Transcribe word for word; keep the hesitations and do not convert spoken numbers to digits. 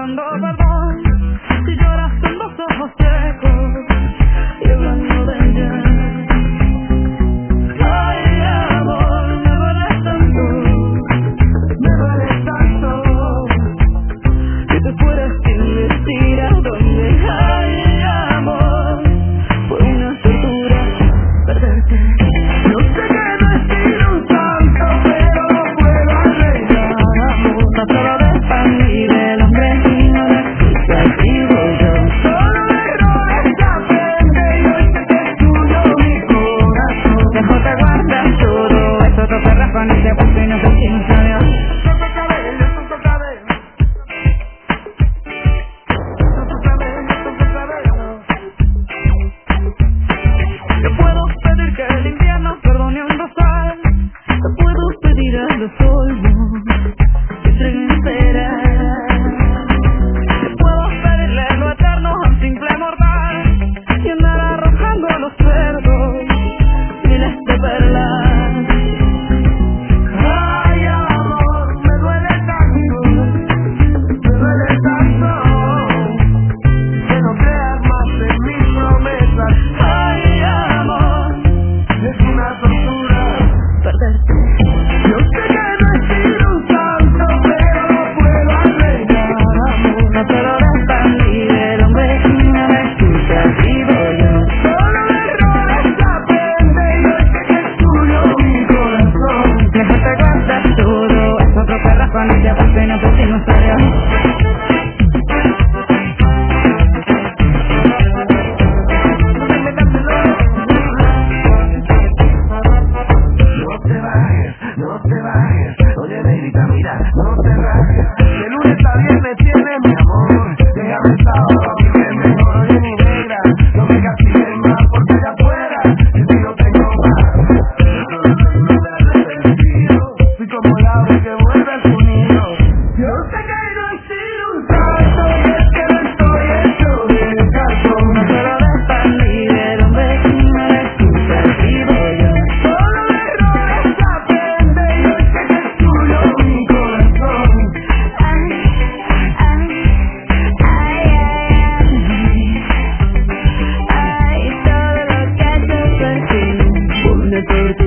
rogando perdón. Si lloras con los ojos secos y hablando de ella. Ay, amor, me duele tanto, me duele tanto que te fueras sin decir a dónde. Ay, amor, fue una tortura perderte. No sé qué decir un santo, pero no puedo arreglar, amor. No solo de pan y del hombre y no de escucha, digo yo. Solo de errores aprende y hoy sé que es tuyo mi corazón. Mejor te guardas todo eso, te cerras con ese punto y no te sientes Dios. Tonto cabello, tonto cabello, tonto cabello, tonto cabello. Te puedo pedir que el invierno perdone un rosal. Te puedo pedir a los olmos que entreguen esperar. Te puedo pedirle lo eterno a un simple mortal y andar arrojando a los cerdos miles de perlas. Ay, amor, me duele tanto, me duele tanto que no creas más en mis promesas. Ay, amor, es una tortura perderte. Yo sé que no he sido un santo, pero no puedo arreglar, amor. No solo de pan y del hombre y no me escucha, digo yo. Solo de errores aprende y hoy sé que es tuyo mi corazón. Mejor te guardas todo eso, te cerras con ella porque no te sigo serio. No te bajes, no te bajes. Oye, negrita, mira, no te rajes. De lunes a viernes tienes mi amor. Déjame sábado, que es mejor. Oye, mi negra, no me castigues más porque allá afuera yo sí no tengo más. No me arrepentido, soy como el ave que vuelve a su nido. Yo sé que no he sido un santo, y es que no estoy hecho de cartón. No solo de pan y del hombre y no me escucha, digo yo. Solo de errores aprende y hoy sé que es tuyo mi corazón. Ay, ay, ay, ay, ay, todo lo que has hecho por ti, una tortura.